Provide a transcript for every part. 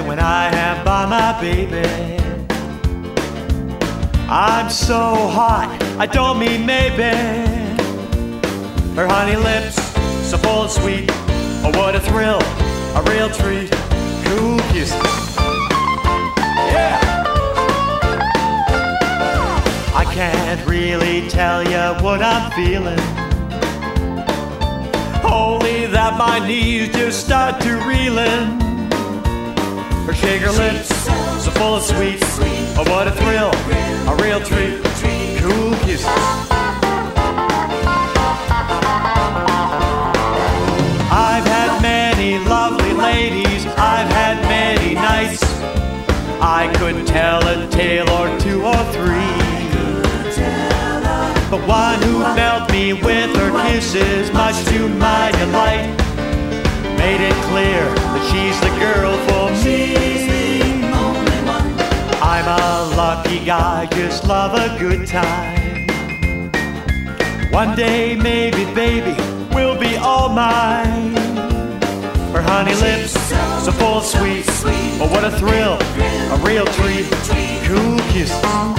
when I am by my baby. I'm so hot, I don't mean maybe. Her honey lips, so full and sweet. Oh, what a thrill, a real treat. Cool kisses. Yeah! I can't really tell you what I'm feeling. Only that my knees just start to reeling. Her shake her lips, so full and sweet. Oh, what a thrill, a real treat. Cool kisses. I've had many lovely ladies, I've had many nights. I could tell a tale or two or three. But one who felt me with her kisses, much to my delight, made it clear that she's the girl for me. I'm a lucky guy, just love a good time. One day maybe, baby, will be all mine. Her honey lips, so full and sweet. Oh, what a thrill, a real treat. Cool kisses.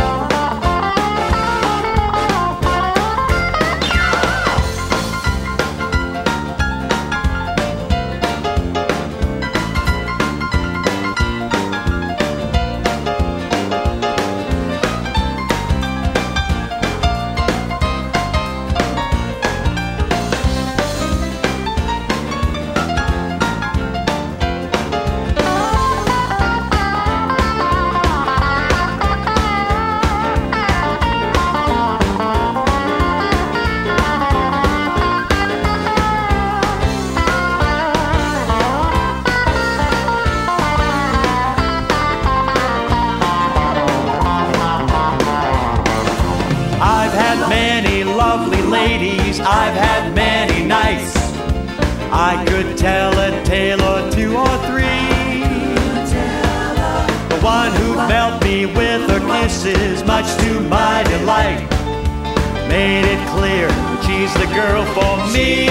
I've had many lovely ladies, I've had many nights. I could tell a tale or two or three. The one who melt me with her kisses, much to my delight, made it clear that she's the girl for me.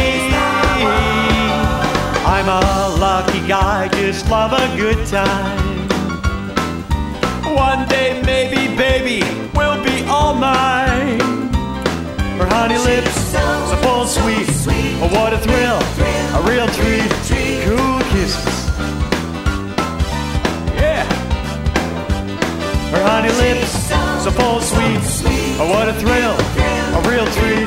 I'm a lucky guy, just love a good time. One day maybe, baby, will be all mine. Her honey lips, so full and sweet. Oh, what a thrill, a real treat. Cool kisses. Yeah. Her honey lips, so full and sweet. Oh, what a thrill, a real treat.